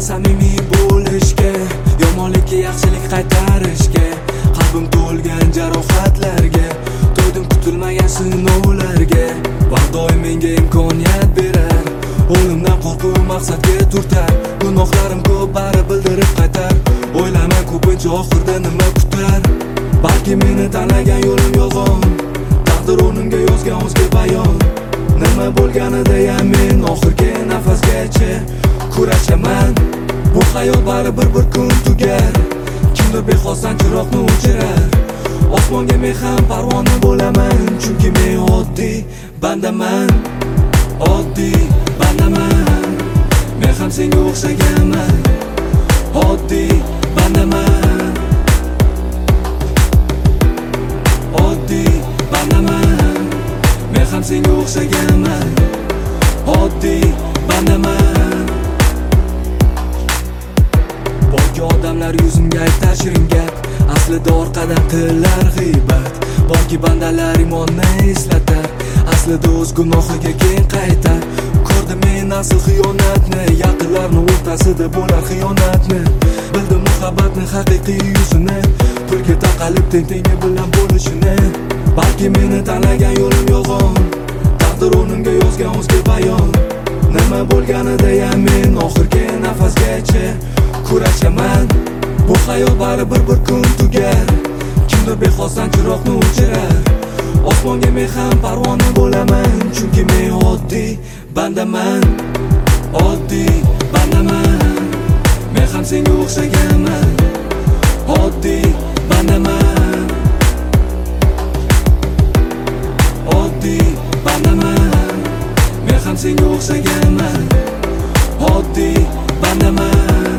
samimiy bo'lishga, yomonlikka yaxshilik qaytarishga, qalbim to'lgan jarohatlarga, to'ydim kutilmagan sinovlarga. Vaqt doim menga imkoniyat berar, o'limdan qo'rquv maqsadga turtar. Gunohlarim ko'p, bari bildirib qaytar, o'ylayman ko'pincha oxirida nima kutar. Balki meni tanlagan yo'lim yolg'on, taqdir o'rnimga yozgan o'zga bayon. Nima bo'lganida men oxirgi nafasgacha kurashaman. Bu hayot baribir bir kun tugar, kimdir bexosdan chiroqni o'chirar. Osmonga men ham parvona bo'laman, chunki men oddiy bandaman. Oddiy bandaman, men ham senga o'xshaganman. Oddiy bandaman, oddiy bandaman, men ham senga o'xshaganman. Oddiy bandaman. Borki odamlar yuzimga aytar shirin gap, aslida orqadan tilar g'iybat. Borki bandalar imonni eslatar, aslida o'z gunohiga keyin qaytar. Ko'rdim men asl xiyonatni, yaqinlarni o'rtasida bo'lar xiyonatni. Bildim muhabbatni haqiqiy yuzini, pulga taqalib teng-tengi bilan bo'lishini. Balki meni tanlagan yo'lim yolg'on, taqdir o'rnimga yozgan o'zga bayon. Nima bo'lganida men oxirgi nafasgacha kurashaman. Bu hayot baribir bir kun tugar, kimdir bexosdan chiroqni o'chirar. Osmonga men ham parvona bo'laman, chunki men oddiy bandaman. Oddiy bandaman, men ham senga o'xshaganman. Oddiy bandaman, oddiy bandaman, men ham senga o'xshaganman. Oddiy bandaman.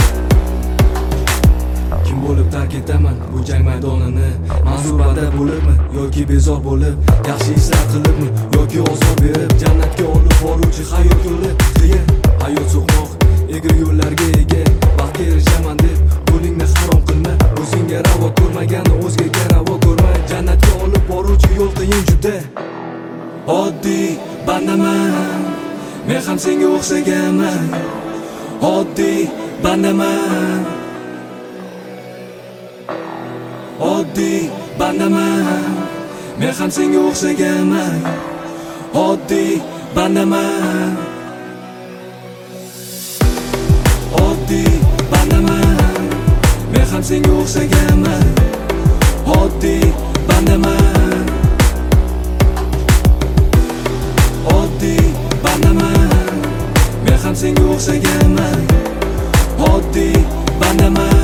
Kim bo'lib tark etaman bu jang maydonini? Manzur banda bo'libmi yoki bezor bo'lib, yaxshi ishlar qilibmi yoki ozor berib? Jannatga olib boruvchi hayot yo'li qiyin, hayot so'qmoq, egri yo'llarga ega. Baxtga erishaman deb yo'lingni harom qilma, o'zingga ravo ko'rmaganni o'zgaga ravo ko'rma. Jannatga olib boruvchi yo'l qiyin juda. Oddiy bandaman, men ham senga o'xshaganman. Oddiy bandaman, oddiy bandaman, men ham senga o'xshaganman. Oddiy bandaman, oddiy bandaman, men ham senga o'xshaganman. Oddiy bandaman, oddiy bandaman, men ham senga o'xshaganman. Oddiy bandaman.